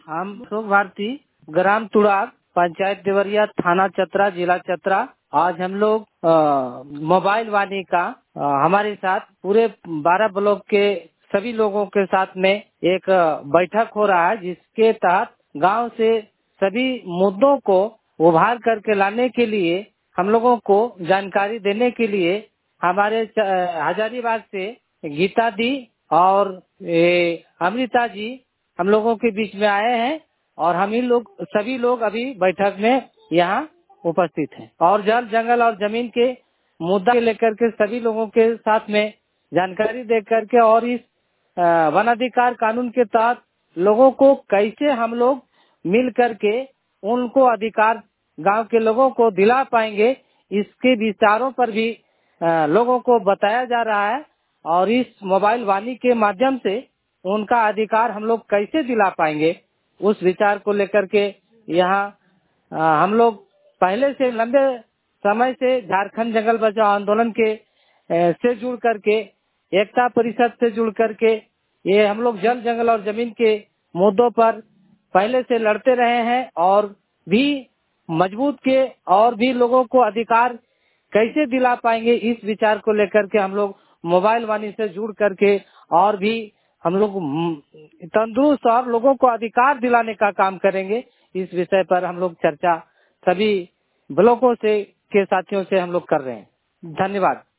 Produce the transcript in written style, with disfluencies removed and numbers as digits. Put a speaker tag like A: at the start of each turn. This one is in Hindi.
A: हम अशोक भारती, ग्राम तुड़ाग, पंचायत देवरिया, थाना चतरा, जिला चतरा। आज हम लोग मोबाइल वाणी का हमारे साथ पूरे 12 ब्लॉक के सभी लोगों के साथ में एक बैठक हो रहा है, जिसके तहत गांव से सभी मुद्दों को उभार करके लाने के लिए, हम लोगों को जानकारी देने के लिए हमारे हजारीबाग से गीता दी और अमृता जी हम लोगों के बीच में आए हैं और हम ही लोग सभी लोग अभी बैठक में यहाँ उपस्थित हैं और जल जंगल और जमीन के मुद्दा लेकर के सभी लोगों के साथ में जानकारी दे करके और इस वन अधिकार कानून के तहत लोगों को कैसे हम लोग मिल करके उनको अधिकार गांव के लोगों को दिला पाएंगे, इसके विचारों पर भी लोगों को बताया जा रहा है और इस मोबाइल वाणी के माध्यम से उनका अधिकार हम लोग कैसे दिला पाएंगे, उस विचार को लेकर के यहाँ हम लोग पहले से लंबे समय से झारखंड जंगल बचाओ आंदोलन के से जुड़ करके, एकता परिषद से जुड़ करके ये हम लोग जल जंगल और जमीन के मुद्दों पर पहले से लड़ते रहे हैं और भी मजबूत के और भी लोगों को अधिकार कैसे दिला पाएंगे, इस विचार को लेकर के हम लोग मोबाइल वाणी से जुड़ करके और भी हम लोग तंदुरुस्त और लोगों को अधिकार दिलाने का काम करेंगे। इस विषय पर हम लोग चर्चा सभी ब्लॉकों से के साथियों से हम लोग कर रहे हैं। धन्यवाद।